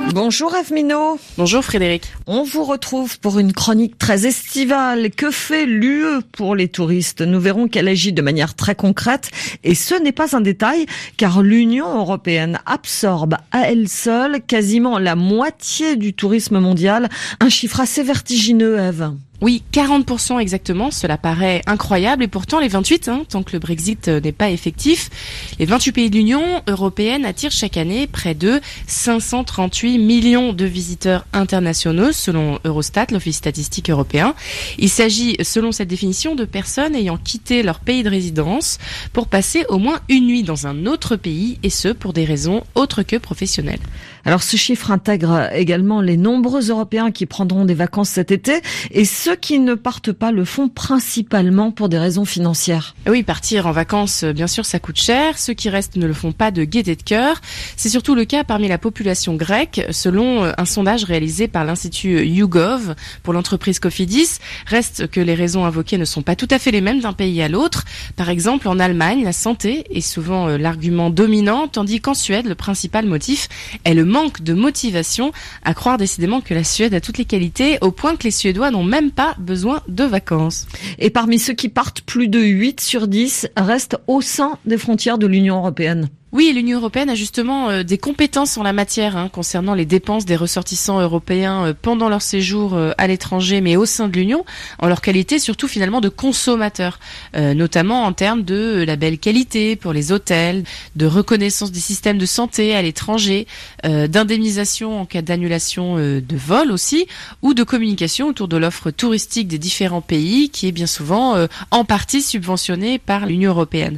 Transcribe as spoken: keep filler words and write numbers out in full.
Bonjour Ève Minot. Bonjour Frédéric. On vous retrouve pour une chronique très estivale. Que fait l'U E pour les touristes ? Nous verrons qu'elle agit de manière très concrète et ce n'est pas un détail car l'Union européenne absorbe à elle seule quasiment la moitié du tourisme mondial. Un chiffre assez vertigineux, Ève. Oui, quarante pour cent exactement, cela paraît incroyable et pourtant les vingt-huit, hein, tant que le Brexit n'est pas effectif, les vingt-huit pays de l'Union européenne attirent chaque année près de cinq cent trente-huit millions de visiteurs internationaux selon Eurostat, l'Office statistique européen. Il s'agit, selon cette définition, de personnes ayant quitté leur pays de résidence pour passer au moins une nuit dans un autre pays et ce pour des raisons autres que professionnelles. Alors ce chiffre intègre également les nombreux Européens qui prendront des vacances cet été et ceux qui ne partent pas le font principalement pour des raisons financières. Oui, partir en vacances, bien sûr, ça coûte cher. Ceux qui restent ne le font pas de gaieté de cœur. C'est surtout le cas parmi la population grecque, selon un sondage réalisé par l'Institut YouGov pour l'entreprise Cofidis. Reste que les raisons invoquées ne sont pas tout à fait les mêmes d'un pays à l'autre. Par exemple, en Allemagne, la santé est souvent l'argument dominant, tandis qu'en Suède, le principal motif est le manque de motivation, à croire décidément que la Suède a toutes les qualités, au point que les Suédois n'ont même pas besoin de vacances. Et parmi ceux qui partent, plus de huit sur dix restent au sein des frontières de l'Union européenne. Oui, l'Union européenne a justement euh, des compétences en la matière hein, concernant les dépenses des ressortissants européens euh, pendant leur séjour euh, à l'étranger, mais au sein de l'Union, en leur qualité surtout finalement de consommateurs, euh, notamment en termes de label qualité pour les hôtels, de reconnaissance des systèmes de santé à l'étranger, euh, d'indemnisation en cas d'annulation euh, de vol aussi, ou de communication autour de l'offre touristique des différents pays qui est bien souvent euh, en partie subventionnée par l'Union européenne.